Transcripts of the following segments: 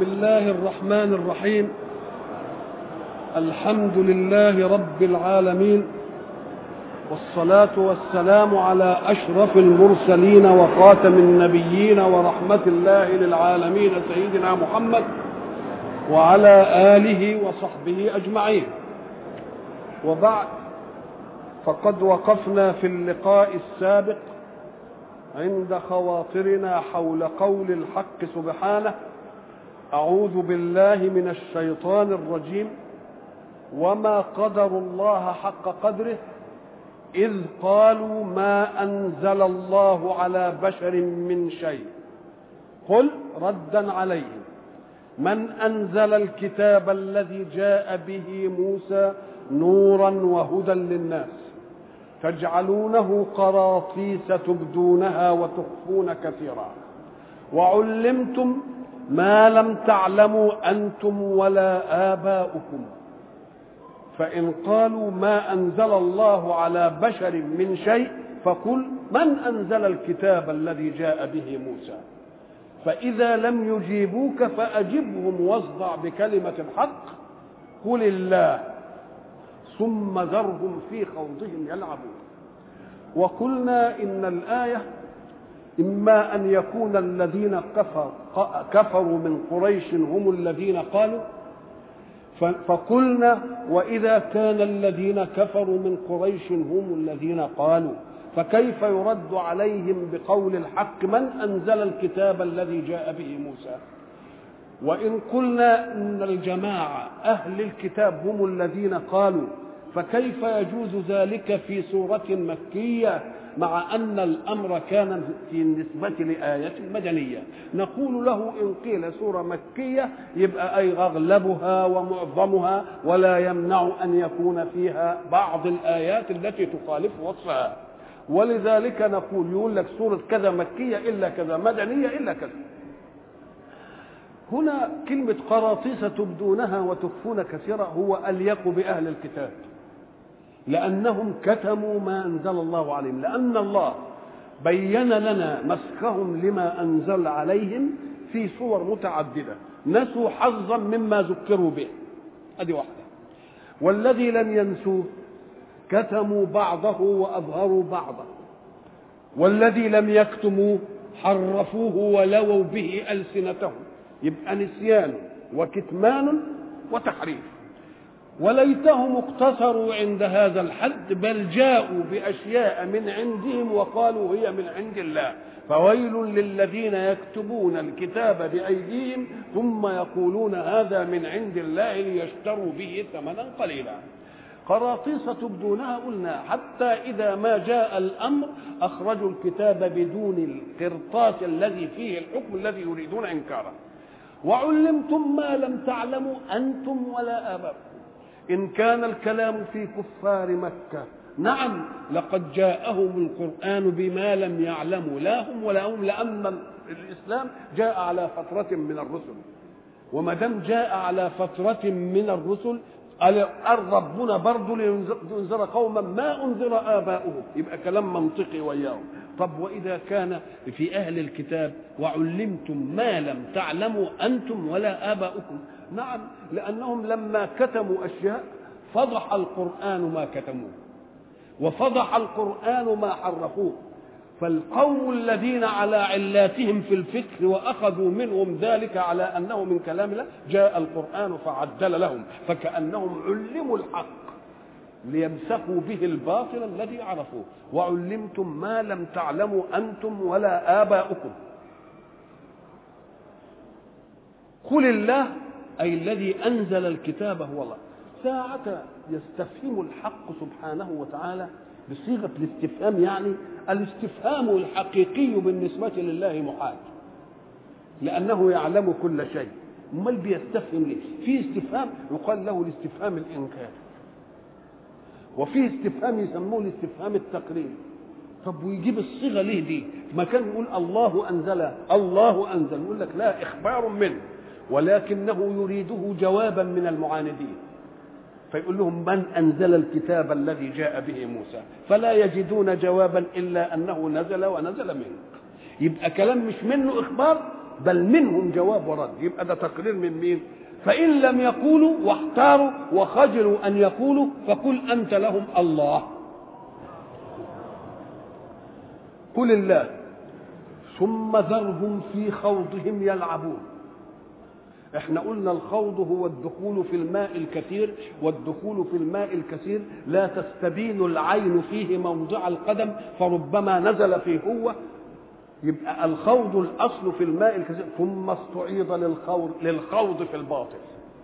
بسم الله الرحمن الرحيم. الحمد لله رب العالمين، والصلاة والسلام على أشرف المرسلين وخاتم النبيين ورحمة الله للعالمين سيدنا محمد وعلى آله وصحبه أجمعين. وبعد، فقد وقفنا في اللقاء السابق عند خواطرنا حول قول الحق سبحانه: أعوذ بالله من الشيطان الرجيم، وما قدروا الله حق قدره إذ قالوا ما أنزل الله على بشر من شيء. قل ردا عليهم: من أنزل الكتاب الذي جاء به موسى نورا وهدى للناس تجعلونه قراطيس تبدونها وتخفون كثيرا وعلمتم ما لم تعلموا أنتم ولا آباؤكم فإن قالوا ما أنزل الله على بشر من شيء فقل من أنزل الكتاب الذي جاء به موسى. فإذا لم يجيبوك فأجبهم واصدع بكلمة الحق: قل الله ثم ذرهم في خوضهم يلعبون. وقلنا إن الآية إما أن يكون الذين كفروا من قريش هم الذين قالوا، فقلنا وإذا كان الذين كفروا من قريش هم الذين قالوا فكيف يرد عليهم بقول الحق من أنزل الكتاب الذي جاء به موسى؟ وإن قلنا إن الجماعة أهل الكتاب هم الذين قالوا فكيف يجوز ذلك في سورة مكية مع أن الأمر كان في النسبة لآية مدنية؟ نقول له إن قيل سورة مكية يبقى أي أغلبها ومعظمها، ولا يمنع أن يكون فيها بعض الآيات التي تخالف وصفها. ولذلك نقول يقول لك سورة كذا مكية إلا كذا، مدنية إلا كذا. هنا كلمة قراطيس تبدونها وتخفون كثيرا هو أليق بأهل الكتاب، لأنهم كتموا ما أنزل الله عليهم، لأن الله بين لنا مسخهم لما أنزل عليهم في صور متعددة، نسوا حظا مما ذكروا به، هذه واحدة. والذي لم ينسوه كتموا بعضه وأظهروا بعضه، والذي لم يكتموه حرفوه ولووا به ألسنتهم، يبقى نسيان وكتمان وتحريف. وليتهم اقتصروا عند هذا الحد، بل جاءوا بأشياء من عندهم وقالوا هي من عند الله. فويل للذين يكتبون الكتاب بأيديهم ثم يقولون هذا من عند الله ليشتروا به ثمنا قليلا. قراطيس تبدونها قلنا حتى إذا ما جاء الأمر أخرجوا الكتاب بدون القرطاس الذي فيه الحكم الذي يريدون إنكاره. وعلمتم ما لم تعلموا أنتم ولا آباؤكم. إن كان الكلام في كفار مكة، نعم لقد جاءهم القرآن بما لم يعلموا لا هم ولا هم، لأن الإسلام جاء على فترة من الرسل، وما دام جاء على فترة من الرسل قال ربنا برضه لينذر قوما ما أنذر آباؤهم، يبقى كلام منطقي وياهم. طب وإذا كان في أهل الكتاب وعلمتم ما لم تعلموا أنتم ولا آباؤكم، نعم لأنهم لما كتموا أشياء فضح القرآن ما كتموه وفضح القرآن ما حرفوه. فالقوم الذين على علاتهم في الفكر وأخذوا منهم ذلك على أنه من كلام الله، جاء القرآن فعدل لهم، فكأنهم علموا الحق ليمسكوا به الباطل الذي عرفوه. وعلمتم ما لم تعلموا أنتم ولا آباؤكم. قل الله أي الذي أنزل الكتاب هو الله. ساعة يستفهم الحق سبحانه وتعالى بصيغة الاستفهام، يعني الاستفهام الحقيقي بالنسبة لله محال، لأنه يعلم كل شيء. امال بيستفهم ليه؟ في استفهام يقال له الاستفهام الإنكاري، وفي استفهام يسموه الاستفهام التقريري. طب ويجيب الصيغة ليه دي؟ ما كان يقول الله أنزل، الله أنزل، يقول لك لا، إخبار منه، ولكنه يريده جوابا من المعاندين، فيقول لهم من أنزل الكتاب الذي جاء به موسى، فلا يجدون جوابا إلا أنه نزل ونزل منه. يبقى كلام مش منه إخبار، بل منهم جواب ورد. يبقى ده تقرير من مين؟ فإن لم يقولوا واحتاروا وخجلوا أن يقولوا فقل أنت لهم الله. قل الله ثم ذرهم في خوضهم يلعبون. احنا قلنا الخوض هو الدخول في الماء الكثير، والدخول في الماء الكثير لا تستبين العين فيه موضع القدم فربما نزل فيه هو. يبقى الخوض الأصل في الماء الكثير، ثم استعيض للخوض في الباطل.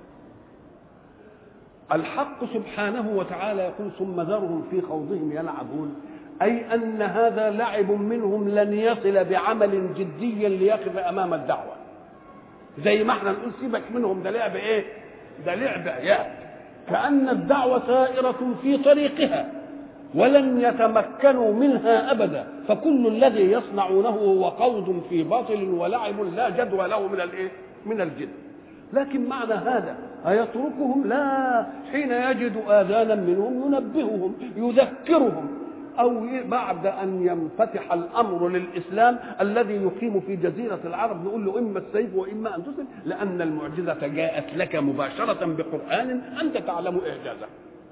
الحق سبحانه وتعالى يقول ثم ذرهم في خوضهم يلعبون، أي أن هذا لعب منهم لن يصل بعمل جدي ليقف أمام الدعوة. زي ما احنا نقول سيبك منهم، ده لعب ايه؟ ده لعب عيال. كأن الدعوة سائرة في طريقها ولن يتمكنوا منها أبدا، فكل الذي يصنعونه هو خوض في باطل ولعب لا جدوى له من الايه؟ من الجد. لكن معنى هذا أيتركهم؟ لا، حين يجد آذانا منهم ينبههم يذكرهم، أو بعد أن ينفتح الأمر للإسلام الذي يقيم في جزيرة العرب نقول له إما السيف وإما أن تسلم، لأن المعجزة جاءت لك مباشرة بقرآن أنت تعلم إعجازه.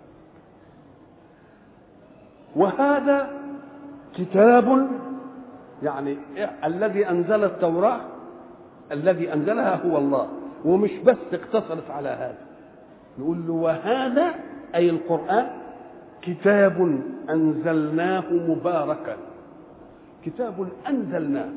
وهذا كتاب يعني الذي أنزل التوراة، الذي أنزلها هو الله، ومش بس اقتصرت على هذا، نقول له وهذا أي القرآن كتاب أنزلناه مباركا. كتاب أنزلناه،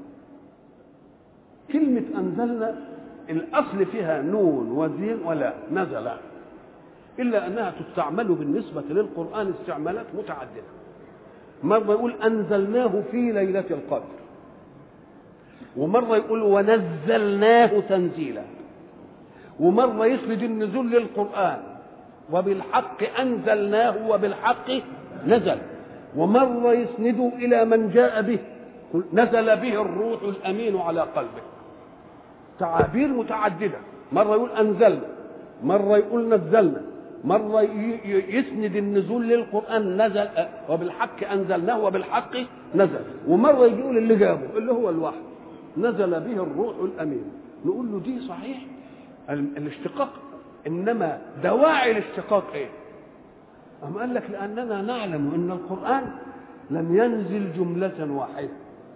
كلمة أنزلنا الأصل فيها نون وزين ولا نزل، إلا أنها تستعمل بالنسبة للقرآن استعمالات متعددة. مرة يقول أنزلناه في ليلة القدر، ومرة يقول ونزلناه تنزيلا، ومرة يسند النزول للقرآن وبالحق أنزلناه وبالحق نزل، ومرة يسند إلى من جاء به نزل به الروح الأمين على قلبه. تعابير متعددة، مرة يقول أنزلنا، مرة يقول نزلنا، مرة يسند النزول للقرآن نزل وبالحق أنزلناه وبالحق نزل، ومرة يقول اللي جابه اللي هو الوحي نزل به الروح الأمين. نقول له دي صحيح الاشتقاق، إنما دواعي الاشتقاق إيه؟ أم قال لك لأننا نعلم أن القرآن لم ينزل جملة واحدة،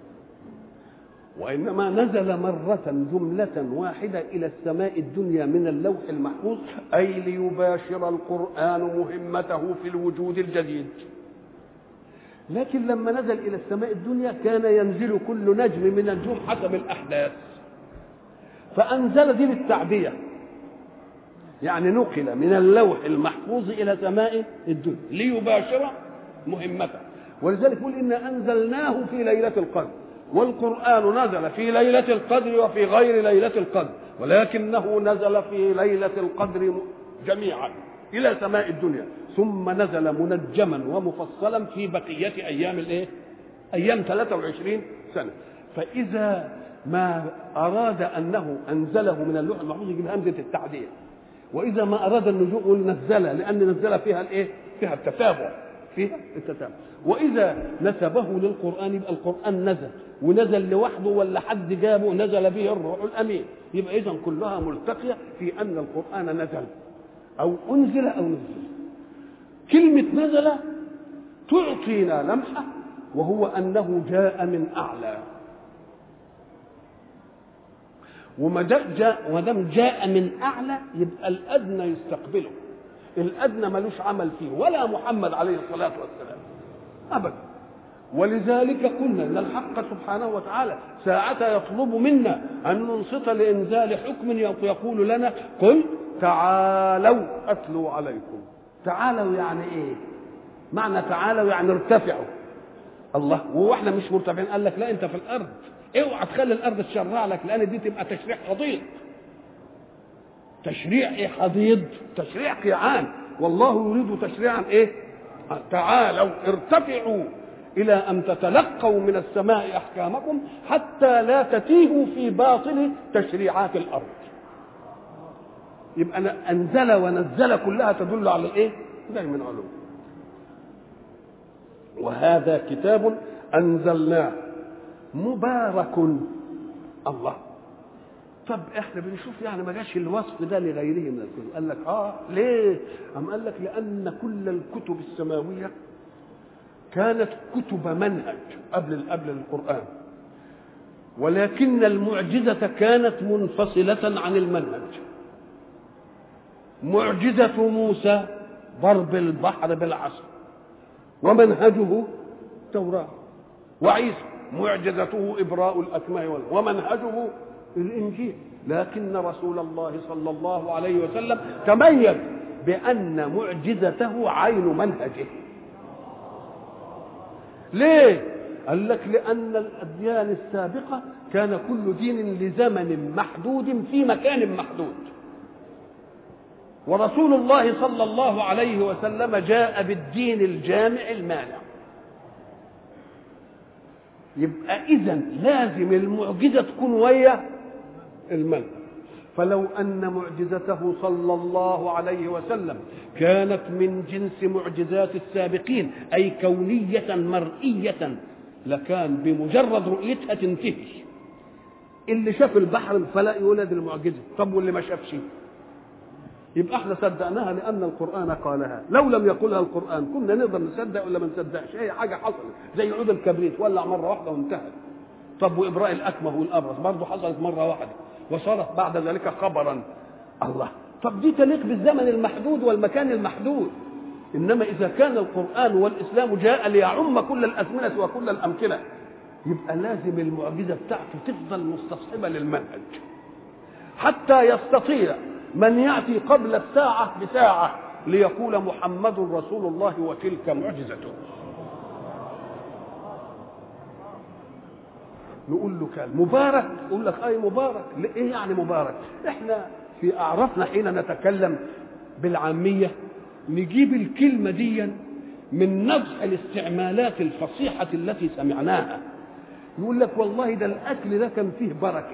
وإنما نزل مرة جملة واحدة إلى السماء الدنيا من اللوح المحفوظ، أي ليباشر القرآن مهمته في الوجود الجديد. لكن لما نزل إلى السماء الدنيا كان ينزل كل نجم من النجوم حسب الأحداث، فأنزل دي بالتعبية، يعني نقل من اللوح المحفوظ إلى سماء الدنيا ليباشر مهمته. ولذلك يقول إن أنزلناه في ليلة القدر، والقرآن نزل في ليلة القدر وفي غير ليلة القدر، ولكنه نزل في ليلة القدر جميعا إلى سماء الدنيا، ثم نزل منجما ومفصلا في بقية أيام الإيه؟ أيام 23 سنة. فإذا ما أراد أنه أنزله من اللوح المحفوظ يجيب همزة التعدية، وإذا ما أراد النزول يقول نزله، لأن نزل فيها الإيه؟ فيها التتابع، فيها التتابع. وإذا نسبه للقرآن يبقى القرآن نزل، ونزل لوحده ولا حد جابه نزل به الروح الأمين. يبقى إذن كلها ملتقية في أن القرآن نزل أو أنزل أو نزل. كلمة نزل تعطينا لمحة، وهو أنه جاء من أعلى، وما دام جاء من أعلى يبقى الأدنى يستقبله. الأدنى ملوش عمل فيه ولا محمد عليه الصلاة والسلام أبدا. ولذلك قلنا أن الحق سبحانه وتعالى ساعة يطلب منا أن ننصت لإنزال حكم يقول لنا قل تعالوا أتلوا عليكم. تعالوا يعني إيه؟ معنى تعالوا يعني ارتفعوا. الله، وهو احنا مش مرتفعين؟ قال لك لا، أنت في الأرض، اوعى تخلي الأرض تشرع لك، لأن دي تبقى تشريع حضيض. تشريع ايه حضيض؟ تشريع قيعان، والله يريد تشريعا ايه؟ تعالوا ارتفعوا الى ان تتلقوا من السماء احكامكم حتى لا تتيهوا في باطل تشريعات الارض. يبقى انزل ونزل كلها تدل على الايه؟ ده من علوم. وهذا كتاب انزلناه مبارك. الله، طب احنا بنشوف يعني ما جاش الوصف ده لغيره من الكتب. قال لك ليه؟ قال لك لان كل الكتب السماويه كانت كتب منهج قبل القرآن، ولكن المعجزة كانت منفصلة عن المنهج. معجزة موسى ضرب البحر بالعصا ومنهجه التوراة، وعيسى معجزته إبراء الأكمه ومنهجه الإنجيل. لكن رسول الله صلى الله عليه وسلم تميز بأن معجزته عين منهجه. ليه؟ قال لك لأن الأديان السابقة كان كل دين لزمن محدود في مكان محدود، ورسول الله صلى الله عليه وسلم جاء بالدين الجامع المانع. يبقى إذن لازم المعجزة تكون ويا المنهج. فلو أن معجزته صلى الله عليه وسلم كانت من جنس معجزات السابقين، أي كونية مرئية، لكان بمجرد رؤيتها تنتهي. اللي شاف البحر الفلق يقول هذه المعجزة، طب واللي ما شافش؟ يبقى احنا صدقناها لأن القرآن قالها. لو لم يقولها القرآن كنا نقدر نصدق ولا ما نصدقش. هي حاجة حصلت زي عود الكبريت ولع مرة واحدة وانتهت. طب وإبراء الأكمه والأبرص برضه حصلت مرة واحدة وصارت بعد ذلك خبرا. الله، طب دي تليق بالزمن المحدود والمكان المحدود. إنما إذا كان القرآن والإسلام جاء ليعم كل الأزمنة وكل الأمكنة، يبقى لازم المعجزة بتاعته تفضل مستصحبة للمنهج، حتى يستطيع من يأتي قبل الساعة بساعة ليقول محمد رسول الله وتلك معجزته. نقول له كان مبارك، يقول لك أي مبارك. ايه يعني مبارك؟ احنا في أعرفنا حين نتكلم بالعامية نجيب الكلمة دي من نزع الاستعمالات الفصيحة التي سمعناها. يقول لك والله ده الأكل ده كان فيه بركة،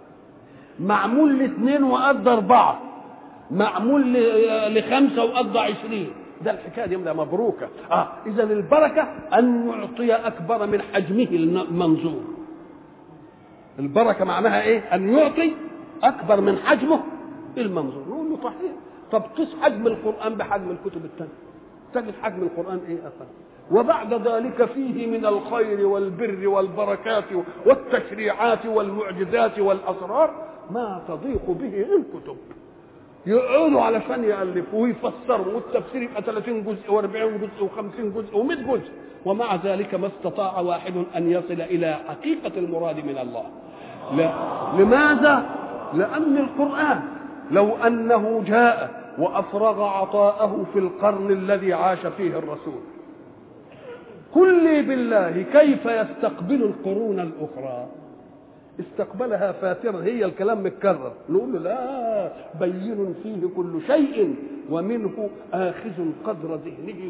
معمول ل2 وقضى 4، معمول ل5 وقضى 20. ده الحكاية دي مبروكة. إذا البركة أن يعطي أكبر من حجمه المنظور. البركة معناها إيه؟ أن يعطي أكبر من حجمه المنظور. نقول له صحيح. طب قيس حجم القرآن بحجم الكتب الثانية، تجد حجم القرآن إيه أقل. وبعد ذلك فيه من الخير والبر والبركات والتشريعات والمعجزات والأسرار ما تضيق به الكتب. يقعدوا علشان يألفوا ويفسروا، والتفسير يبقى 30 جزء و40 جزء و50 جزء و100 جزء، ومع ذلك ما استطاع واحد أن يصل إلى حقيقة المراد من الله. لا. لماذا؟ لأن القرآن لو أنه جاء وأفرغ عطاءه في القرن الذي عاش فيه الرسول، قل لي بالله كيف يستقبل القرون الأخرى؟ استقبلها فاترا، هي الكلام متكرر. نقول له لا، بين فيه كل شيء ومنه آخذ قدر ذهنه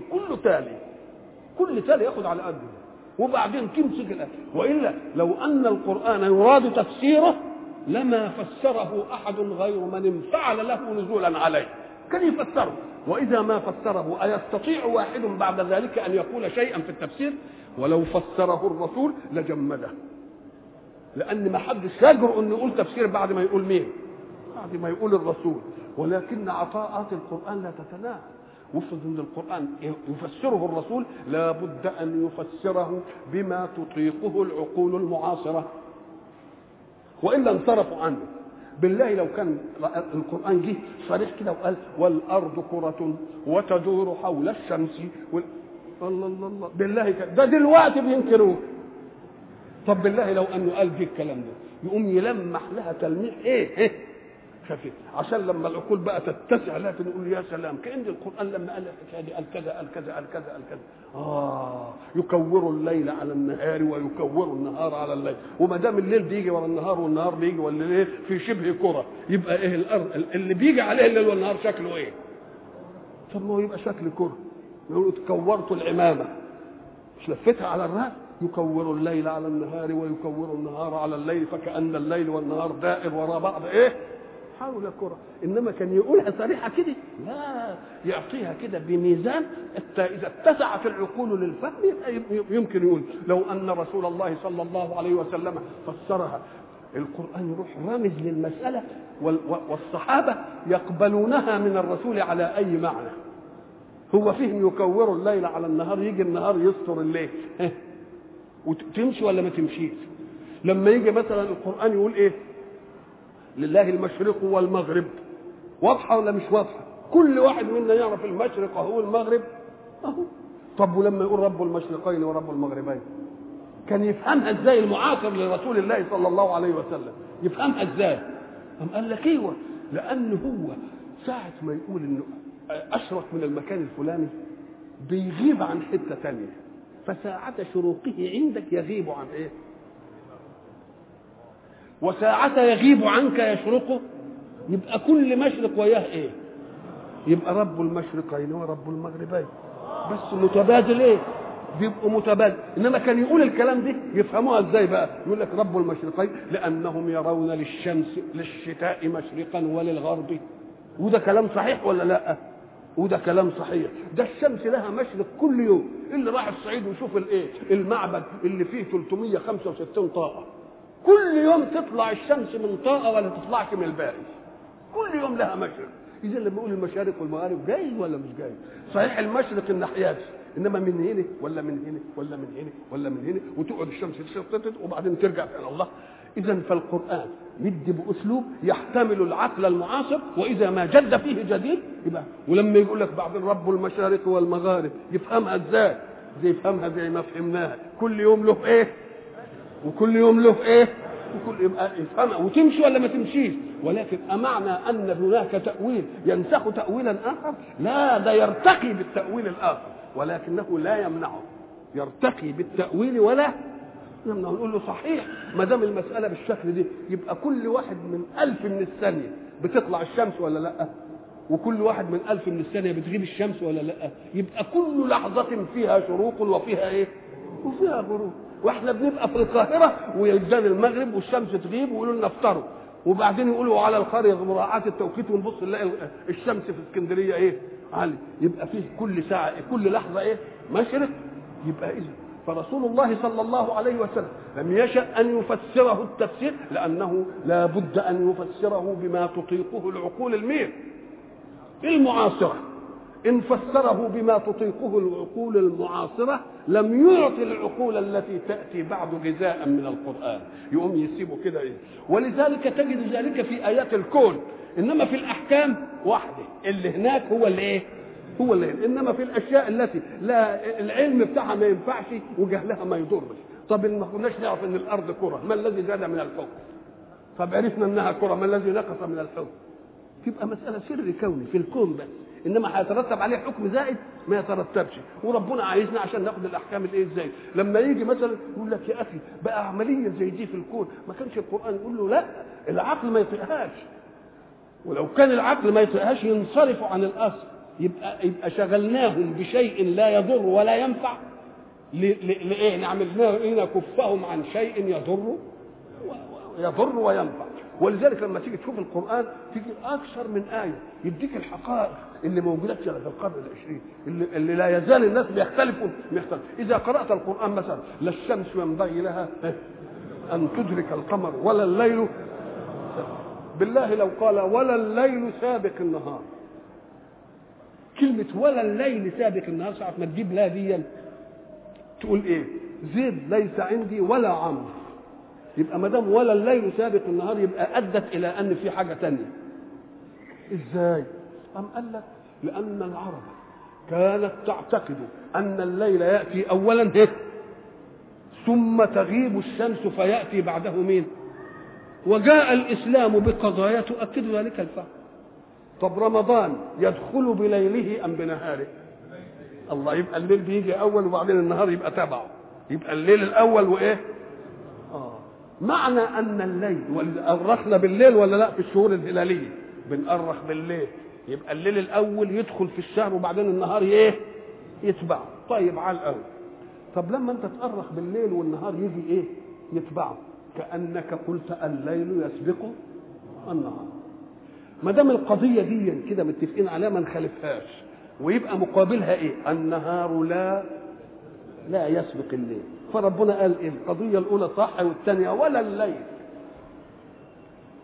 كل تالي ياخذ على قده، وبعدين تمسك الأكل. وإلا لو أن القرآن يراد تفسيره لما فسره أحد غير من انفعل له نزولا عليه، كان يفسره. وإذا ما فسره أيستطيع واحد بعد ذلك أن يقول شيئا في التفسير؟ ولو فسره الرسول لجمده، لأن ما حدش يجرؤ أن يقول تفسير بعد ما يقول مين؟ بعد ما يقول الرسول. ولكن عطاءات القرآن لا تتناهى. وافرض أن القرآن يفسره الرسول، لا بد أن يفسره بما تطيقه العقول المعاصرة، وإلا انصرفوا عنه. بالله لو كان القرآن جه صريح كده وقال والأرض كرة وتدور حول الشمس الله الله الله، بالله ده دلوقتي بينكروه. طب بالله لو أنه قال دي الكلام ده يقوم يلمح لها تلميح ايه خفيف، عشان لما العقول بقى تتسع لها نقول يا سلام، كأن القرآن لما قال الحكايه دي قال كذا قال كذا قال كذا قال كذا. يكور الليل على النهار ويكور النهار على الليل، وما دام الليل بيجي ورا النهار والنهار بيجي ولا ايه في شبه كرة، يبقى ايه الارض اللي بيجي عليه الليل والنهار شكله ايه؟ طب ما هو يبقى شكل كرة. يقولوا كورت العمامة، مش لفتها على الراس؟ يكور الليل على النهار ويكور النهار على الليل، فكأن الليل والنهار دائر وراء بعض ايه حول كرة. انما كان يقولها صريحة كده؟ لا، يعطيها كده بميزان اذا اتسعت العقول للفهم يمكن يقول لو ان رسول الله صلى الله عليه وسلم فسرها القرآن يروح رامز للمسألة، والصحابة يقبلونها من الرسول على أي معنى. هو فيهم يكوروا الليل على النهار، يجي النهار يستر الليل وتمشي ولا ما تمشيش. لما يجي مثلا القرآن يقول ايه؟ لله المشرق والمغرب، واضحة ولا مش واضحة؟ كل واحد منا يعرف المشرق وهو المغرب اهو. طب ولما يقول رب المشرقين ورب المغربين، كان يفهمها ازاي المعاصر لرسول الله صلى الله عليه وسلم؟ يفهمها ازاي؟ قال لك ايوه، لان هو ساعة ما يقول انه اشرق من المكان الفلاني بيغيب عن حتة تانية، فساعة شروقه عندك يغيب عن ايه؟ وساعة يغيب عنك يشرقه، يبقى كل مشرق وياه ايه؟ يبقى رب المشرقين ورب المغربين، بس متبادل ايه؟ بيبقوا متبادل. انما كان يقول الكلام ده يفهموها ازاي بقى؟ يقول لك رب المشرقين لانهم يرون للشمس للشتاء مشرقا وللغرب. وده كلام صحيح ولا لا؟ وده كلام صحيح. ده الشمس لها مشرق كل يوم. اللي راح الصعيد ويشوف الايه؟ المعبد اللي فيه 365 طاقه، كل يوم تطلع الشمس من طاقه ولا تطلعش من الباقي، كل يوم لها مشرق. اذا لما يقول المشارق والمغارب جاي ولا مش جاي؟ صحيح المشرق الناحيات، انما من هنا ولا من هنا ولا من هنا ولا من هنا، وتقعد الشمس تشتت وبعدين ترجع الى الله. اذا فالقران مدي باسلوب يحتمل العقل المعاصر، واذا ما جد فيه جديد يبقى. ولما يقول لك بعض رب المشارق والمغارب، يفهمها ازاي؟ زي يفهمها زي ما فهمناها، كل يوم له ايه وكل يوم له ايه، وكل يبقى يفهمها وتمشي ولا ما تمشيش. ولكن أمعنى أن هناك تأويل ينسخ تأويلا آخر؟ لا، ده يرتقي بالتأويل الآخر، ولكنه لا يمنعه، يرتقي بالتأويل ولا يمنعه. نقول له صحيح، ما دام المسألة بالشكل دي يبقى كل واحد من 1000 من الثانية بتطلع الشمس ولا لا؟ وكل واحد من 1000 من الثانية بتغيب الشمس ولا لا؟ يبقى كل لحظة فيها شروق وفيها ايه؟ وفيها غروب. واحنا بنبقى في القاهرة ويجان المغرب والشمس تغيب ويقولوا لنا افطروا، وبعدين يقولوا على القرية مراعاة التوقيت، ونبص نلاقي الشمس في اسكندرية ايه؟ عالي. يبقى فيه كل ساعة كل لحظة ايه؟ مشرق. يبقى اذا فرسول الله صلى الله عليه وسلم لم يشأ أن يفسره التفسير، لأنه لا بد أن يفسره بما تطيقه العقول المعاصرة. إن فسره بما تطيقه العقول المعاصرة لم يعطي العقول التي تأتي بعد غذاء من القرآن، يقوم يسيبه كده إيه. ولذلك تجد ذلك في آيات الكون، إنما في الأحكام واحدة، اللي هناك هو اللي إيه؟ هو اللي هنا. إنما في الأشياء التي لا العلم بتاعها ما ينفعش وجهلها ما يضرش. طب ما كناش نعرف إن الأرض كرة، ما الذي زاد من الحكم؟ طب عرفنا إنها كرة، ما الذي نقص من الحكم؟ تبقى مسألة سر كوني في الكون بس، انما هيترتب عليه حكم زائد ما يترتبش. وربنا عايزنا عشان ناخد الاحكام الايه ازاي. لما يجي مثلا يقول لك يا اخي بقى عمليه زي دي في الكون، ما كانش القران يقول له لا، العقل ما يطيقهاش، ولو كان العقل ما يطيقهاش ينصرفوا عن الاصل. يبقى شغلناهم بشيء لا يضر ولا ينفع لايه؟ نعمل نكفهم عن شيء يضر وينفع. ولذلك لما تيجي تشوف القرآن تيجي أكثر من آية يديك الحقائق اللي موجودة في القرن العشرين، اللي لا يزال الناس بيختلفوا. إذا قرأت القرآن مثلا لا الشمس ينبغي لها أن تدرك القمر ولا الليل، بالله لو قال ولا الليل سابق النهار، كلمة ولا الليل سابق النهار ساعة ما تجيب لا ديا تقول إيه؟ زيد ليس عندي ولا عمرو. يبقى ما دام ولا الليل سابق النهار يبقى ادت الى ان في حاجه ثانيه. ازاي؟ قال لك لان العرب كانت تعتقد ان الليل ياتي اولا ثم تغيب الشمس فياتي بعده مين؟ وجاء الاسلام بقضايا تؤكد ذلك الفهم. طب رمضان يدخل بليله ام بنهاره؟ الله، يبقى الليل بيجي اول وبعدين النهار يبقى تبعه، يبقى الليل الاول وايه؟ معنى ان الليل أرخنا بالليل ولا لا؟ في الشهور الهلاليه بنأرخ بالليل، يبقى الليل الاول يدخل في الشهر وبعدين النهار ايه؟ يتبعه. طيب على الاول. طب لما انت تأرخ بالليل والنهار يجي ايه؟ يتبعه، كأنك قلت الليل يسبق النهار. ما دام القضيه دي كده متفقين عليها ما نخالفهاش، ويبقى مقابلها ايه؟ النهار لا يسبق الليل. فربنا قال ايه؟ القضيه الاولى صح والثانيه ولا الليل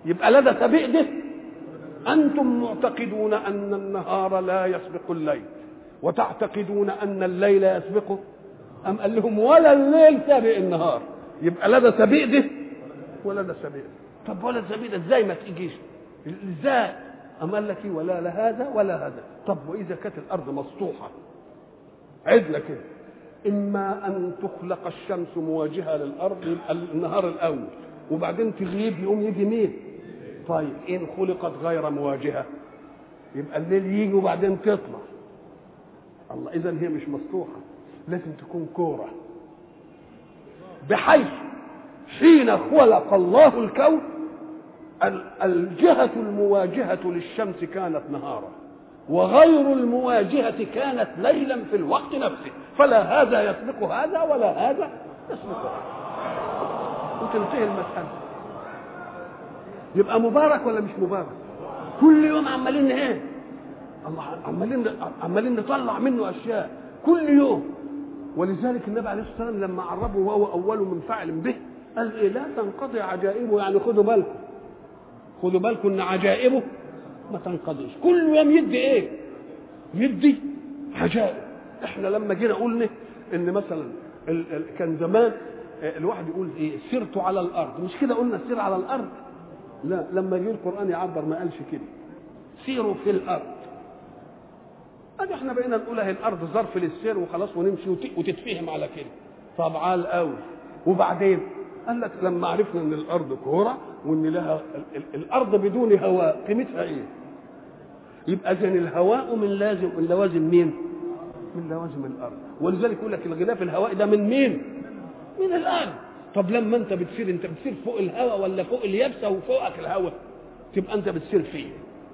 يبقى لدى سبيق ده. أنتم معتقدون أن النهار لا يسبق الليل وتعتقدون أن الليل يسبقه، أم قال لهم ولا الليل سابق النهار، يبقى لدى سبيق ده ولدى سبيق. طب ولا سبيق ده ازاي ما تجيش؟ ازاي؟ أم قال لك إيه؟ ولا لهذا ولا هذا. طب وإذا كانت الأرض مسطوحة عدلة كده، إما أن تخلق الشمس مواجهة للأرض يبقى النهار الأول، وبعدين تغيب يقوم يجي مين؟ طيب إن خلقت غير مواجهة يبقى الليل يجي وبعدين تطلع. الله، إذن هي مش مسطوحة، لازم تكون كورة، بحيث حين خلق الله الكون الجهة المواجهة للشمس كانت نهارا، وغير المواجهة كانت ليلا في الوقت نفسه، فلا هذا يسبق هذا ولا هذا يسبق هذا، وتنتهي المسألة. يبقى مبارك ولا مش مبارك؟ كل يوم عمالين ايه؟ الله، عمالين نطلع منه اشياء كل يوم. ولذلك النبي عليه الصلاه والسلام لما عربه وهو اول منفعل به قال ايه؟ لا تنقضي عجائبه، يعني خدوا بالكم ان عجائبه ما تنقضيش، كل يوم يدي ايه؟ يدي عجائب. احنا لما جينا قلنا ان مثلا كان زمان الواحد يقول ايه؟ سرت على الارض، مش كده قلنا سير على الارض؟ لا، لما جه القرآن يعبر ما قالش كده، سيروا في الأرض. ادي احنا بقينا نقول اهي الأرض ظرف للسير وخلاص ونمشي وتتفهم على كده. طب على الأول، وبعدين قال لك لما عرفنا ان الأرض كورة وان لها الأرض بدون هواء قيمتها ايه؟ يبقى اذا الهواء من لوازم مين؟ من لوازم الأرض. ولذلك يقول لك الغلاف الهوائي ده من مين؟ من الأرض. طب لما انت بتسير فوق الهواء ولا فوق اليابسه وفوقك الهواء؟ تبقى انت بتسير فيه،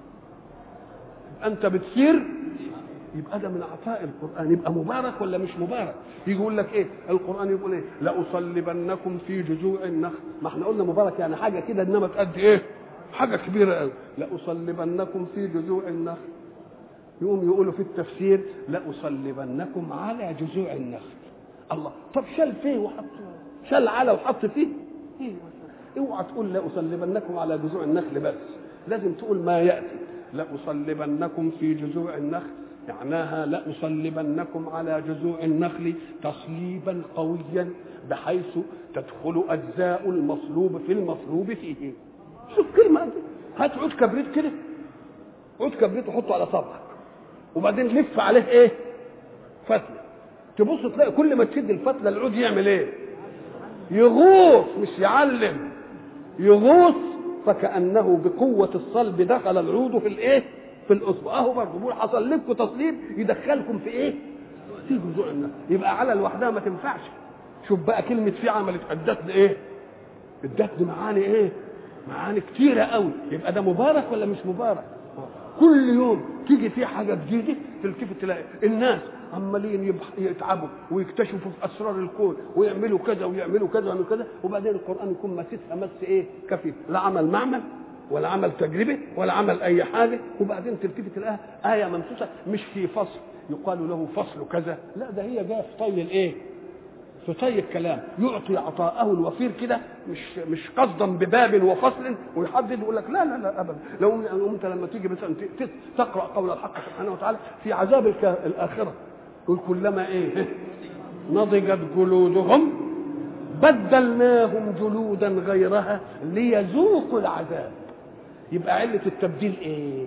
انت بتسير. يبقى ده من عطاء القران. يبقى مبارك ولا مش مبارك؟ يجي يقول لك ايه القران؟ يقول ايه؟ لاصلبنكم في جذوع النخل. ما احنا قلنا مبارك يعني حاجه كده انما تقد ايه؟ حاجه كبيره قوي. لاصلبنكم في جذوع النخل. يقوم يقولوا في التفسير لاصلبنكم على جذوع النخل. الله، طب شال فيه وحط، شال على وحط فيه؟ اوعى تقول لاصلبنكم على جذوع النخل بس، لازم تقول ما ياتي. لاصلبنكم في جذوع النخل معناها لاصلبنكم على جذوع النخل تصليبا قويا بحيث تدخل اجزاء المصلوب في المصلوب فيه. شوف كلمه دي، هات عود كبريت كده، عود كبريت وحطه على صبعك وبعدين لف عليه ايه؟ فتله. تبص تلاقي كل ما تشد الفتله العود يعمل ايه؟ يغوص، مش يعلم، يغوص. فكأنه بقوة الصلب دخل العود في الايه؟ في الاصبع. اهو برضه بيقول حصل لكم تصليب يدخلكم في ايه؟ في جذوع النخل. يبقى على لوحدها ما تنفعش. شوف بقى كلمة في عملت ادتنا ايه؟ ادتنا معاني ايه؟ معاني كتيرة قوي. يبقى ده مبارك ولا مش مبارك؟ كل يوم تيجي فيه حاجة جديدة تلتفت تلاقي الناس عمالين يتعبوا ويكتشفوا في اسرار الكون ويعملوا كذا ويعملوا كذا ويعملوا كذا، وبعدين القران يكون ماسسها مس ايه؟ كفي، لا عمل معمل ولا عمل تجربه ولا عمل اي حاجه، وبعدين تلتفت تلاقيها ايه ممسوسه مش في فصل يقال له فصل كذا، لا ده هي جايه في طي الايه؟ في طي الكلام، يعطي عطاءه الوفير كده، مش قصدا بباب وفصل ويحدد ويقول لك لا لا لا ابدا. لو انت لما تيجي مثلا تقرا قول الحق سبحانه وتعالى في عذاب الاخره، يقول كلما ايه؟ نضجت جلودهم بدلناهم جلودا غيرها ليذوقوا العذاب. يبقى علة التبديل ايه؟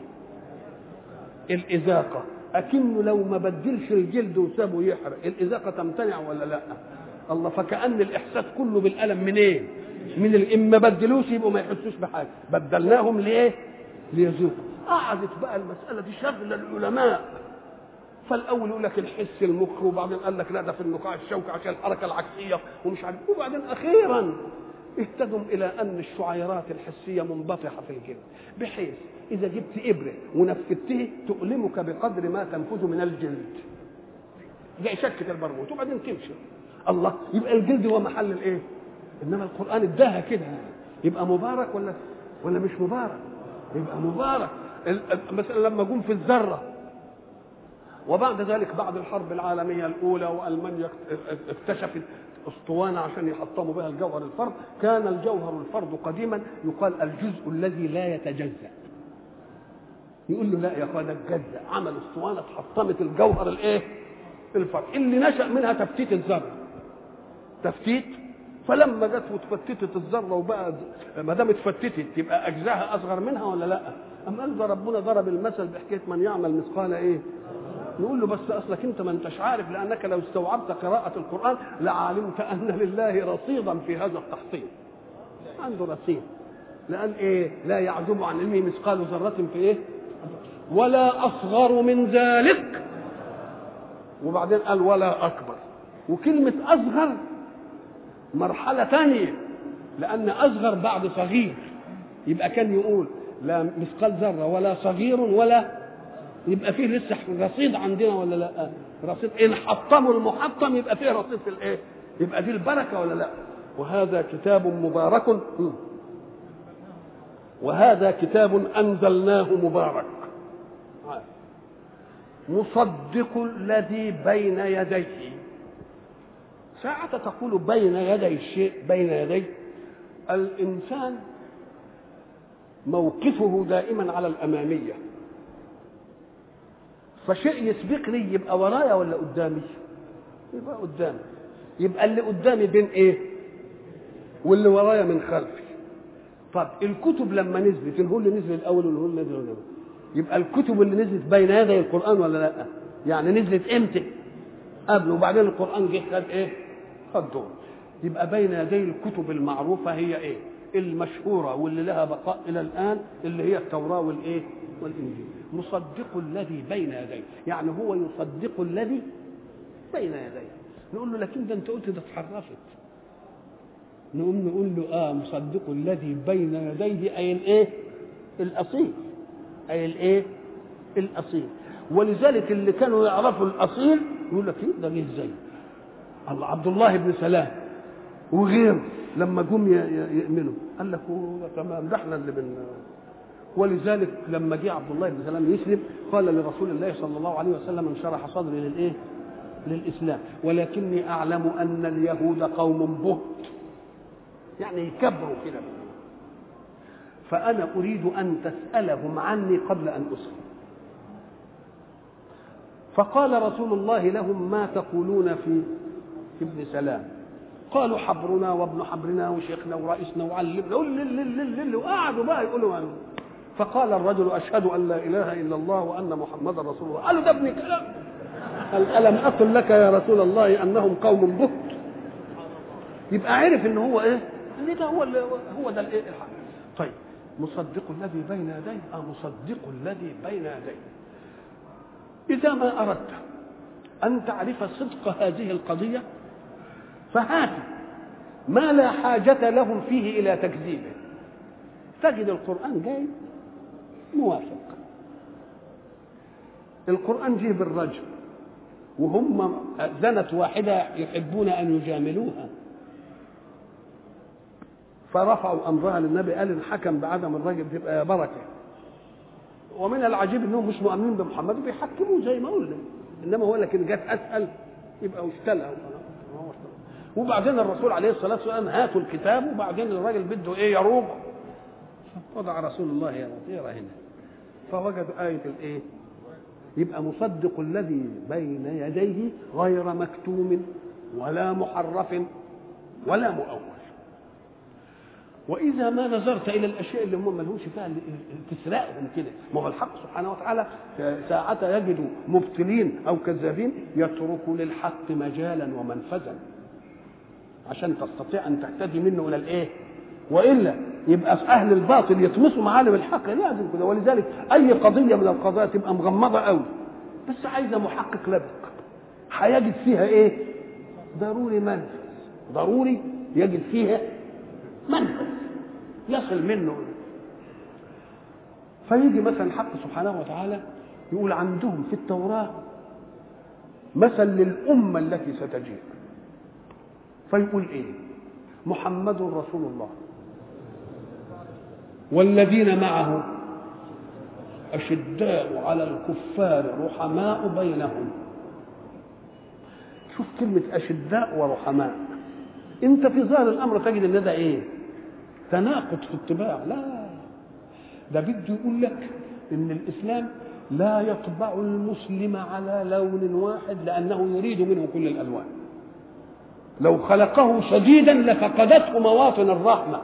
الإذاقة. أكنه لو ما بدلش الجلد وسابه يحرق، الإذاقة تمتنع ولا لا؟ الله، فكأن الإحساس كله بالألم من ايه؟ من إما بدلوش يبقوا ما يحسوش بحاجة، بدلناهم ليه؟ ليذوقوا. قعدت بقى المسألة دي شغلة العلماء. فالاول يقول لك الحس المخ، وبعدين قال لك لا ده في النقاع الشوكي عشان الحركه العكسيه ومش عارف، وبعدين اخيرا اهتدوا الى ان الشعيرات الحسيه منبطحه في الجلد، بحيث اذا جبت ابره ونفذته تؤلمك بقدر ما تنفذ من الجلد. جاي شكه البرغوث وبعدين تمشي. الله، يبقى الجلد هو محل الايه؟ انما القران اداها كده. يبقى مبارك ولا مش مبارك؟ يبقى مبارك. مثلا لما جم في الذره وبعد ذلك بعد الحرب العالمية الأولى وألمانيا اكتشفت اسطوانه عشان يحطموا بها الجوهر الفرد. كان الجوهر الفرد قديما يقال الجزء الذي لا يتجزأ. يقول له لا يا اخوان ده اتجزأ، عمل اسطوانه اتحطمت الجوهر الايه الفرد اللي نشأ منها تفتيت الذره، تفتيت. فلما جت وتفتتت الذره وبقى ما دام اتفتتت يبقى اجزاها اصغر منها ولا لا؟ أم قال ده ربنا ضرب المثل بحكايه من يعمل مثقال ايه. نقول له بس اصلك انت ما انتش عارف، لانك لو استوعبت قراءه القران لعلمت ان لله رصيدا في هذا التحطيم. عنده رصيد، لان ايه؟ لا يعزب عن علمه مثقال ذره في ايه ولا اصغر من ذلك. وبعدين قال ولا اكبر، وكلمه اصغر مرحله ثانيه، لان اصغر بعد صغير. يبقى كان يقول لا مثقال ذره ولا صغير ولا، يبقى فيه لسه رصيد عندنا ولا لا؟ رصيد. ان حطموا المحطم يبقى فيه رصيد في الايه؟ يبقى دي البركه ولا لا؟ وهذا كتاب مبارك، وهذا كتاب انزلناه مبارك مصدق الذي بين يديه. ساعة تقول بين يدي الشيء، بين يدي الإنسان موقفه دائما على الأمامية، فشيء يسبقني يبقى ورايا ولا قدامي؟ يبقى قدامي. يبقى اللي قدامي بين ايه واللي ورايا من خلفي. طب الكتب لما نزلت هو اللي نزل الاول ولا هو اللي نزل الاول؟ يبقى الكتب اللي نزلت بين يدي القرآن ولا لا؟ يعني نزلت امتى؟ قبل، وبعدين القرآن جه خد ايه؟ خد دور. يبقى بين يدي الكتب المعروفة هي ايه؟ المشهورة واللي لها بقاء إلى الآن، اللي هي التوراة والإيه؟ والإنجيل. مصدق الذي بين يديه، يعني هو يصدق الذي بين يديه. نقول له لكن ده أنت قلت ده اتحرفت. نقوم نقول له مصدق الذي بين يديه أي الإيه؟ الأصيل. أي الإيه؟ الأصيل. ولذلك اللي كانوا يعرفوا الأصيل يقول لك إيه ده جه إزاي؟ الله عبد الله بن سلام وغيره لما جم يؤمنوا قال لك تمام ده احنا اللي ولذلك لما جه عبد الله بن سلام يسلم قال لرسول الله صلى الله عليه وسلم انشرح صدري للايه؟ للاسلام، ولكني اعلم ان اليهود قوم بهت، يعني يكبروا كده، فانا اريد ان تسالهم عني قبل ان اسلم. فقال رسول الله لهم ما تقولون في ابن سلام؟ قالوا حبرنا وابن حبرنا وشيخنا ورئيسنا وعلمنا وقعدوا بقى يقولوا عنه. فقال الرجل اشهد ان لا اله الا الله وان محمدا رسول الله. قالوا ده ابن كلام. قال الم اقل لك يا رسول الله انهم قوم بهت؟ يبقى عرف ان هو ايه؟ ان ده هو ده الايه الحق. طيب مصدق الذي بين يديه، مصدق الذي بين يديه. اذا ما اردت ان تعرف صدق هذه القضيه فهات ما لا حاجة لهم فيه إلى تكذيبه، تجد القرآن جاي موافق. القرآن جه بالرجم وهم زنة واحدة يحبون أن يجاملوها، فرفعوا أمرها للنبي قال إن حكم بعدم الرجم تبقى يا بركة. ومن العجيب إنهم مش مؤمنين بمحمد وبيحكموه زي ما قلنا، إنما هو لكن جت أسأل يبقى واشتلها. وبعدين الرسول عليه الصلاه والسلام هاتوا الكتاب، وبعدين الراجل بده ايه؟ يروق. وضع رسول الله يرى هنا فوجدوا آية الايه؟ يبقى مصدق الذي بين يديه غير مكتوم ولا محرف ولا مؤول. واذا ما نظرت الى الاشياء اللي هم ما لهمش فيها تسرقهم كده، ما هو الحق سبحانه وتعالى ساعة يجد مبطلين او كذابين يترك للحق مجالا ومنفذا عشان تستطيع ان تهتدي منه الى الايه؟ والا يبقى اهل الباطل يطمسوا معالم الحق لازم كده. ولذلك اي قضيه من القضايا تبقى مغمضه قوي بس عايزه محقق لبق، هيجد فيها ايه؟ ضروري منفذ، ضروري يجد فيها منفذ يصل منه. فيجي مثلا الحق سبحانه وتعالى يقول عندهم في التوراه مثل للامه التي ستجيء، فيقول ايه؟ محمد رسول الله والذين معه أشداء على الكفار رحماء بينهم. شوف كلمة أشداء ورحماء، انت في ظاهر الامر تجد ان ده ايه؟ تناقض في الطباع. لا، ده بده يقول لك ان الاسلام لا يطبع المسلم على لون واحد لانه يريد منه كل الالوان. لو خلقه شديدا لفقدته مواطن الرحمه،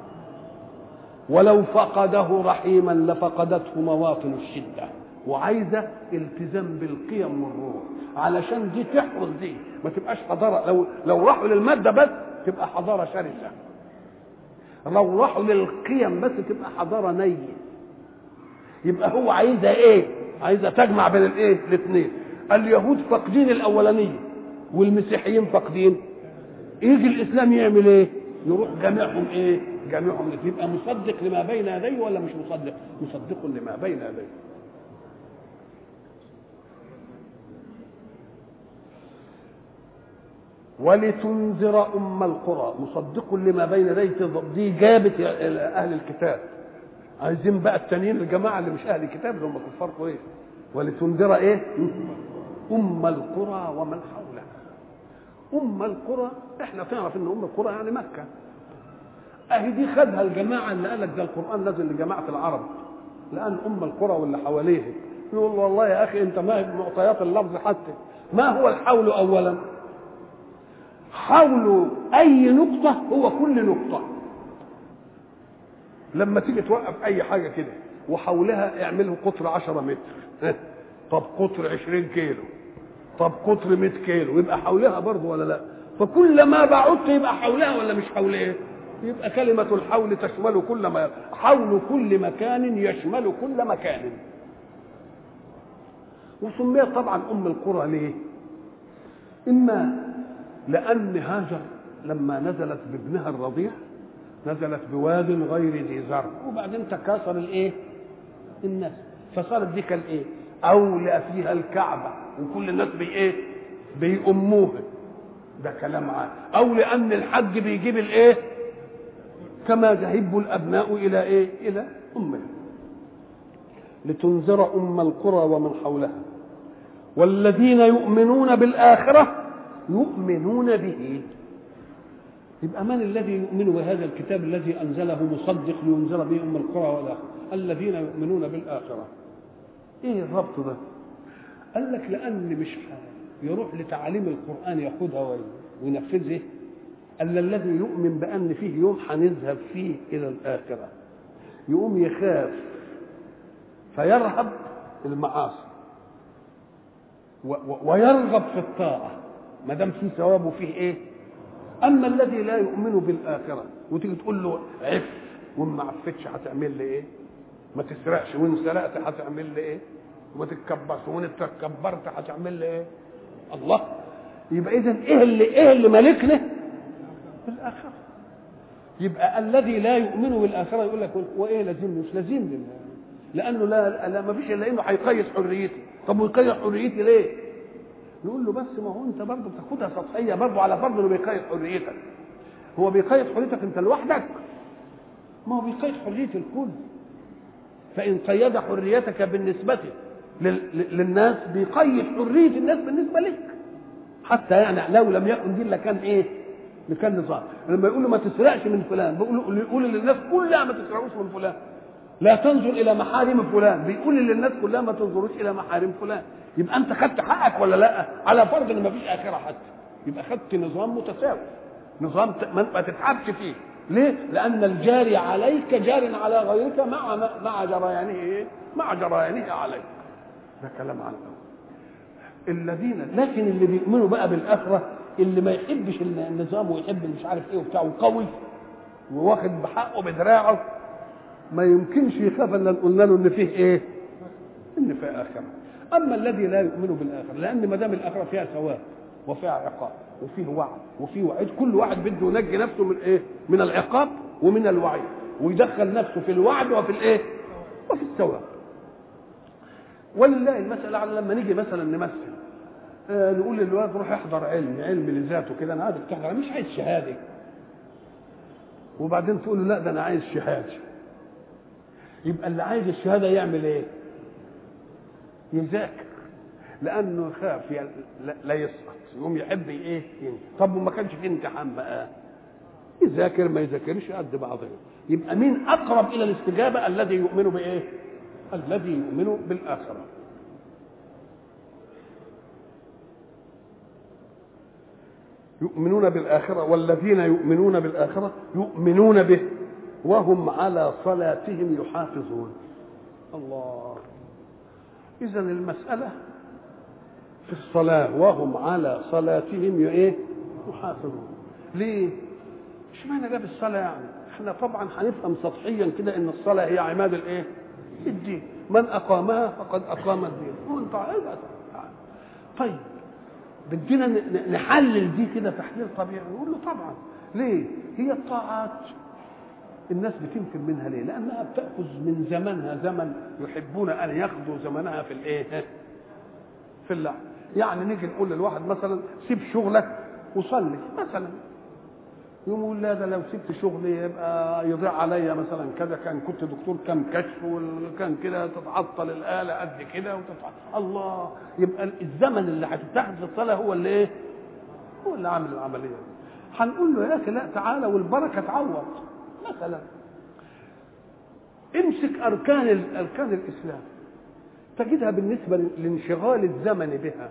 ولو فقده رحيما لفقدته مواطن الشده. وعايزه التزام بالقيم والروح علشان دي تحرز دي، ما تبقاش حضاره. لو راحوا للماده بس تبقى حضاره شرسه، لو راحوا للقيم بس تبقى حضاره نيه. يبقى هو عايزه ايه؟ عايزه تجمع بين الايه؟ الاثنين. اليهود فاقدين الاولانيه والمسيحيين فاقدين، يجي الاسلام يعمل ايه؟ يروح جامعهم ايه؟ جامعهم. يبقى مصدق لما بين يديه ولا مش مصدق؟ مصدق لما بين يديه. ولتنذر القرى، مصدق لما بين يديه. دي جابت اهل الكتاب. عايزين بقى التانيين الجماعه اللي مش اهل الكتاب اللي هم كفار قريش. ولتنذر ايه؟ القرى ومن حولها. القرى احنا تعرف ان القرى يعني مكه. اهي دي خدها الجماعه اللي قال لك ده القران نزل لجماعه العرب، لان القرى واللي حواليها. يقول والله يا اخي انت ما هي معطيات اللفظ حتى. ما هو الحول اولا؟ حول اي نقطه هو كل نقطه. لما تيجي توقف اي حاجه كده وحولها اعمله قطر 10 متر، طب قطر 20 كيلو، طب قطر 100 كيلو، يبقى حولها برضه ولا لا؟ فكل ما بعدت يبقى حولها ولا مش حولها؟ يبقى كلمة الحول تشمل كل ما، حول كل مكان يشمل كل مكان. وسميت طبعا القرى ليه؟ إما لأن هاجر لما نزلت بابنها الرضيع نزلت بواد غير ذي زرع، وبعدين تكاثر الايه؟ الناس، فصارت دي كالايه؟ أولى فيها الكعبة وكل الناس بايه؟ بيأموها. ده كلام عام. أو لأن الحج بيجيب الايه؟ كما يهب الأبناء إلى ايه؟ إلى أمهم. لتنذر القرى ومن حولها والذين يؤمنون بالآخرة يؤمنون به. يبقى من الذي يؤمن بهذا الكتاب الذي أنزله مصدق لينذر به القرى والآخرة؟ الذين يؤمنون بالآخرة. ايه الربط ده؟ قال لك لأن مش يروح لتعاليم القرآن ياخدها وينفذه الا الذي يؤمن بان فيه يوم هنذهب فيه الى الاخره، يقوم يخاف فيرهب المعاصي ويرغب في الطاعه ما دام فيه ثواب وفيه ايه. اما الذي لا يؤمن بالاخره وتيجي تقول له عف وما عفتش هتعمل لي ايه؟ ما تسرقش وان سرقت هتعمل لي ايه؟ وما تتكبرش وان تكبرت هتعمل لي ايه؟ الله. يبقى اذا ايه اللي مالكنا بالآخرة؟ يبقى الذي لا يؤمن بالآخرة يقول لك وايه لازم مش لازم لانه لا ما فيش الا انه هيقيد حريتي. طب ويقيد حريتي ليه؟ نقول له بس ما هو انت برضه بتاخدها سطحيه برضه على فرض انه بيقيد حريتك. هو بيقيد حريتك انت لوحدك؟ ما هو بيقيد حريه الكل. فان قيد حريتك بالنسبه للناس بيقيد حريه الناس بالنسبه لك. حتى يعني لو لم يكن دي لكان ايه؟ لكان نظام. لما يقول له ما تسرقش من فلان بيقول للناس كلها ما تسرقوش من فلان، لا تنظر الى محارم فلان، بيقول للناس كلها ما تنظروش الى محارم فلان. يبقى انت خدت حقك ولا لا؟ على فرض ان ما فيش اخره حتى، يبقى خدت نظام متساوي، نظام ما تتعبش فيه. ليه؟ لان الجاري عليك جار على غيرك مع جريانه ايه؟ مع جريانه عليك. ده كلام عن الذين. لكن اللي بيؤمنوا بقى بالاخره اللي ما يحبش النظام ويحب مش عارف ايه وبتاع وقوي وواخد بحقه بدراعه ما يمكنش يخاف الا قلنا له ان فيه ايه؟ ان فيه اخره. اما الذي لا يؤمن بالاخره لان ما دام الاخره فيها ثواب وفيها عقاب وفيه وعد وفيه وعيد، كل واحد بده ينجي نفسه من ايه؟ من العقاب ومن الوعيد، ويدخل نفسه في الوعد وفي الايه؟ وفي الثواب. ولله المسألة على لما نيجي مثلا نمثل نقول للولد روح احضر علم لذاته كده، انا عايزك تحضر مش عايز شهاده. وبعدين تقول له لا ده انا عايز شهاده. يبقى اللي عايز الشهاده يعمل ايه؟ يذاكر، لانه خاف لا يسقط، يقوم يحب ايه؟ طب وما كانش في امتحان بقى يذاكر ما يذاكرش قد بعضهم. يبقى مين اقرب الى الاستجابه؟ الذي يؤمن بايه؟ الذي يؤمن بالاخره. يؤمنون بالآخرة، والذين يؤمنون بالآخرة يؤمنون به وهم على صلاتهم يحافظون. الله. إذا المسألة في الصلاة وهم على صلاتهم ايه؟ يحافظون. ليه؟ اشمعنى جاب الصلاة يعني؟ احنا طبعا هنفهم سطحيا كده ان الصلاة هي عماد الايه؟ الدين. من أقامها فقد أقام الدين. طيب بدينا نحلل دي كده تحليل طبيعي. نقول له طبعا. ليه؟ هي الطاعات الناس بتنكر منها ليه؟ لأنها بتأخذ من زمنها زمن يحبون أن ياخذوا زمنها في الإيه؟ في اللعب. يعني نيجي نقول للواحد مثلا سيب شغلك وصلي مثلا، يقول لا ده لو سبت شغلي يبقى يضيع عليا مثلا كذا، كان كنت دكتور كم كشف وكان كده تتعطل الآلة قد كده وتتعطل. الله. يبقى الزمن اللي هتتاخد في الصلاة هو اللي ايه؟ هو اللي عامل العملية. هنقول له يا اخي لا تعالى والبركة تعوض. مثلا امسك أركان الإسلام تجدها بالنسبة لانشغال الزمن بها،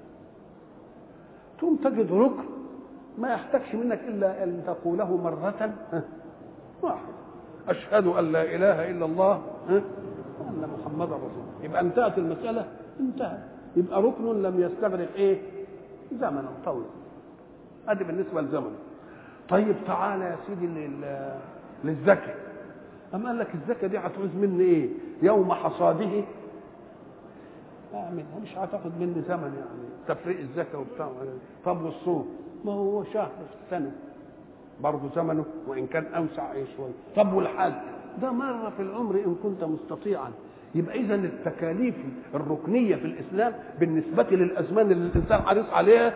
ثم تجد ركن ما يحتاجش منك إلا أن تقوله مرة واحدة، أشهد أن لا إله إلا الله وأن محمدا رسول الله. يبقى انتهت المسألة، انتهت. يبقى ركن لم يستغرق إيه؟ زمنا طويلا. هذه بالنسبة للزمن. طيب تعالى يا سيدي للزكاة. أما قال لك الزكاة دي هتعوز مني إيه؟ يوم حصاده أعملها، مش هتاخد مني زمن يعني تفريق الزكاة وبتاع. طب والصوم ما هو شهر في السنة برضه زمنه وإن كان أوسع أي شوية. طب والحج ده مرة في العمر إن كنت مستطيعا. يبقى إذا التكاليف الركنية في الإسلام بالنسبة للأزمان اللي الإنسان حريص عليها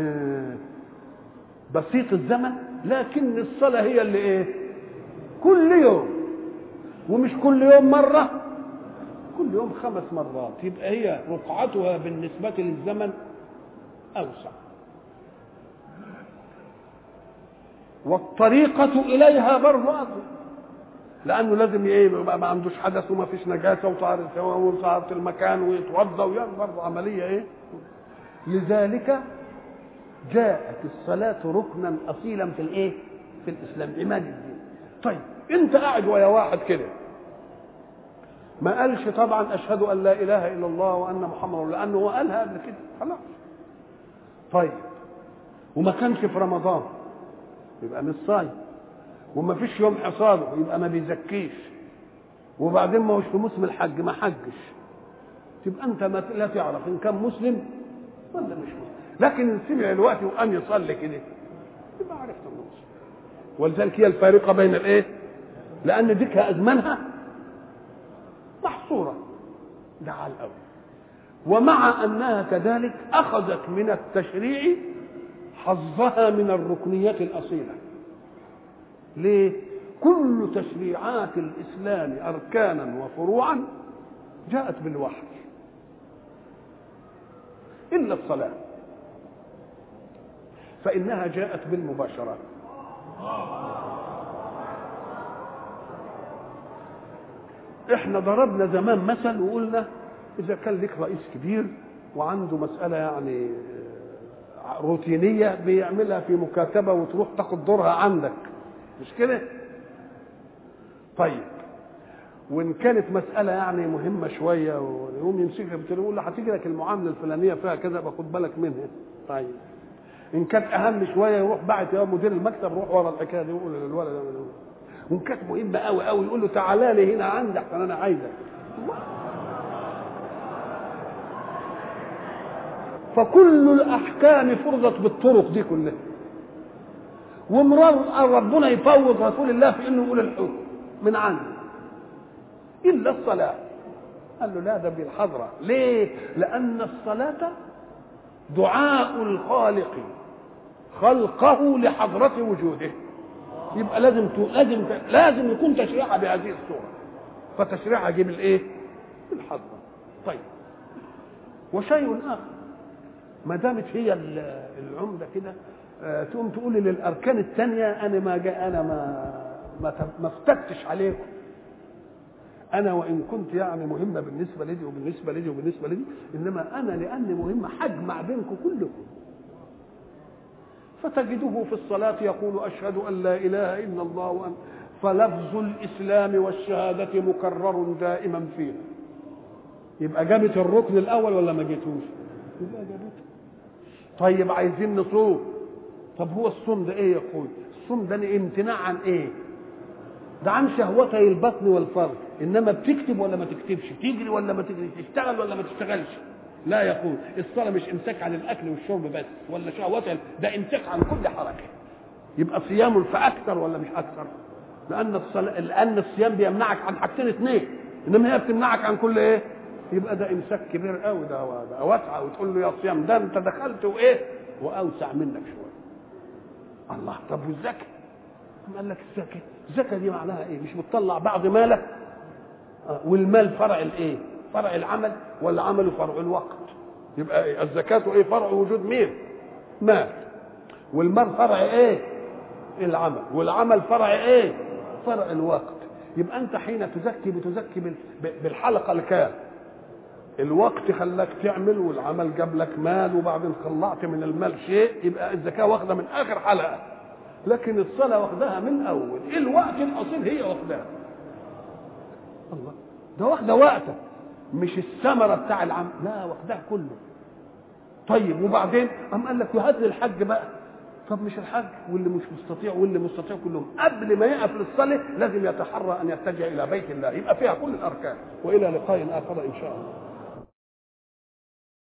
بسيط الزمن، لكن الصلاة هي اللي إيه؟ كل يوم، ومش كل يوم مرة، كل يوم 5 مرات. يبقى هي رقعتها بالنسبة للزمن أوسع. والطريقة إليها برضه أطول، لأنه لازم يبقى ما عندوش حدث وما فيش نجاسة وطهارة المكان ويتوضأ ويعمل برضه عملية إيه. لذلك جاءت الصلاة ركنا أصيلا في الإيه؟ في الإسلام، عماد الدين. طيب أنت قاعد ويا واحد كده ما قالش طبعا أشهد أن لا إله إلا الله وأن محمد، لأنه هو قالها قبل كده خلاص. طيب وما كانش في رمضان يبقى مش صايم، وما فيش يوم حصاده يبقى ما بيزكيش، وبعدين ما هوش في موسم الحج ما حجش. تبقى انت ما لا تعرف ان كان مسلم ولا مش مسلم. لكن ان سمع الوقت وان يصلي كده يبقى عرفت انه مسلم. ولذلك هي الفارقه بين الايه؟ لان ديك ازمانها محصوره ده على الاول، ومع انها كذلك اخذت من التشريع حظها من الركنيات الأصيلة. ليه؟ كل تشريعات الإسلام أركانا وفروعا جاءت بالوحي إلا الصلاة فإنها جاءت بالمباشرة. احنا ضربنا زمان مثل وقلنا إذا كان لك رئيس كبير وعنده مسألة يعني روتينية بيعملها في مكاتبة وتروح تاخد دورها عندك، مش كده؟ طيب وإن كانت مسألة يعني مهمة شوية ويقوم يمسكها يقول له هتيجي لك المعاملة الفلانية فيها كذا باخد بالك منها. طيب إن كانت أهم شوية يروح بعت يا مدير المكتب روح ورا الحكاية دي يقول للولد وإن كانت مهمة قوي قوي يقول له تعالى لي هنا عندك فأنا عايزك. فكل الأحكام فرضت بالطرق دي كلها، ومرار ربنا يفوض رسول الله في انه يقول الحكم من عنده الا الصلاه. قال له لا ده بالحضره. ليه؟ لان الصلاه دعاء الخالق خلقه لحضره وجوده. يبقى لازم يكون تشريعها بهذه الصوره، فتشريعها يجيب الايه؟ الحضره. طيب وشيء اخر ما دامت هي العمده كده تقوم تقولي للاركان الثانيه انا ما افتتش عليكم، انا وان كنت يعني مهمه بالنسبه لي وبالنسبه لي وبالنسبه لي، انما انا لاني مهمه هجمع بينكم كلكم. فتجده في الصلاه يقول اشهد ان لا اله الا الله وان، فلفظ الاسلام والشهاده مكرر دائما فيها. يبقى جابت الركن الاول ولا ما جيتوش؟ يبقى جابته. طيب عايزين نصوم، طب هو الصوم ده ايه يا اخوي؟ الصوم ده امتناع عن ايه؟ ده عن شهوتي البطن والفرج، انما بتكتب ولا ما تكتبش، تجري ولا ما تجري، تشتغل ولا ما تشتغلش. لا يقول الصلاه مش امساك عن الاكل والشرب بس ولا شهوتها، ده امساك عن كل حركه. يبقى صيام فاكثر ولا مش اكثر؟ لان الصيام بيمنعك عن حاجتين اثنين، انما هي بتمنعك عن كل ايه؟ يبقى ده امساك كبير قوي، ده واسعه، وتقول له يا صيام ده انت دخلت وايه واوسع منك شويه. الله، طب والزكاه؟ قال لك الزكاه دي معناها ايه؟ مش بتطلع بعض مالك؟ والمال فرع الايه؟ فرع العمل، والعمل فرع الوقت. يبقى الزكاه ايه؟ فرع وجود مين؟ مال. والمال فرع ايه؟ العمل. والعمل فرع ايه؟ فرع الوقت. يبقى انت حين تزكي بتزكي بالحلقه الكام؟ الوقت خلاك تعمل، والعمل جاب لك مال، وبعدين طلعت من المال شيء، يبقى الزكاه واخده من اخر حلقه. لكن الصلاه واخدها من اول الوقت الاصيل، هي واخدها. الله، ده واخده وقتك مش الثمره بتاع العمل، لا واخدها كله. طيب وبعدين قام قال لك وهات لي الحج بقى. طب مش الحج واللي مش مستطيع واللي مستطيع كلهم قبل ما يقف للصلاه لازم يتحرى ان يتجه الى بيت الله، يبقى فيها كل الاركان. والى لقاء اخر ان شاء الله.